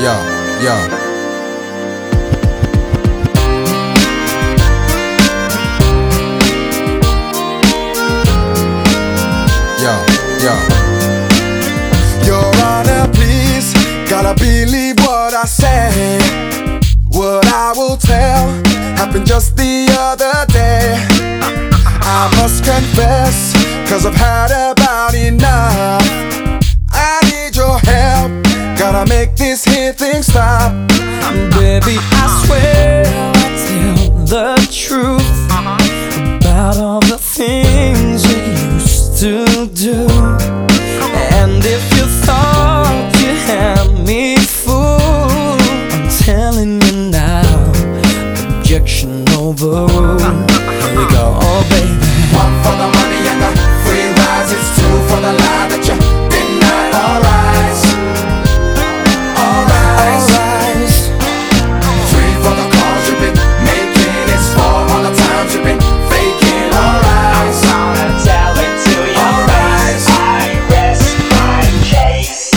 yeah. Your Honor, please, gotta believe what I say. What I will tell happened just the other day. I must confess, cause I've had about enough. I need your help, gotta make this here thing stop. Baby, I swear I'll tell the truth about all the things you used to do. And if you thought you had me fooled, I'm telling you now, objection overruled. Here we go, oh baby. One for the money and the free rides, it's two for the lie that you deny. All rise, all rise. Three for the calls you've been making, it's four all the times you've been faking. All rise, I'm gonna tell it to you. All rise, I rest my case.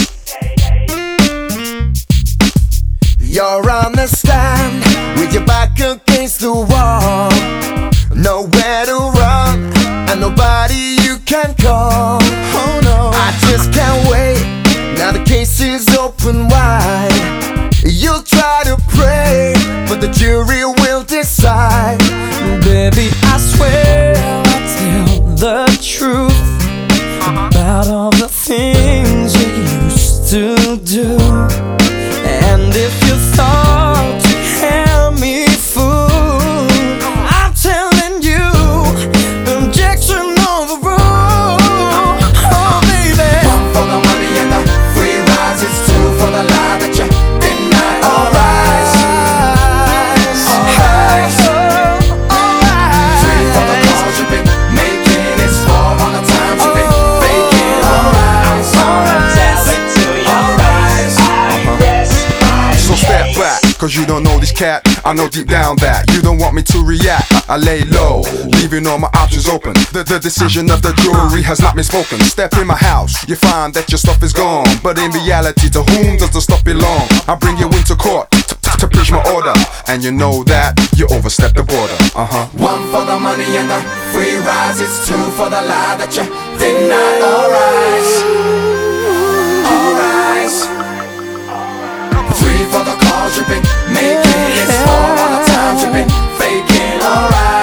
You're on the stand with your back against the wall, nowhere to run and nobody you can call. Oh no, I just can't wait. Now the case is open wide. You'll try to pray, but the jury will decide. Baby, I swear I'll tell the truth about all the things you used to do. And if you thought you had me fooled, I'm telling you, objection overruled. Oh baby. One for the money and the free rides, it's two for the lie that you deny. All rise, all rise. Three for the calls you've been making, it's four all the times you've been faking. All rise, all rise. So step back, cause you don't know this cat. I know deep down that you don't want me to react. I lay low, leaving all my options open. The decision of the jury has not been spoken. Step in my house, you find that your stuff is gone. But in reality, to whom does the stuff belong? I bring you into court to preach my order, and you know that you overstep the border. One for the money and the free rides, it's two for the lie that you deny. All rise, all rise. Three for the calls you've been making, it's four all the times you've been faking. All rise.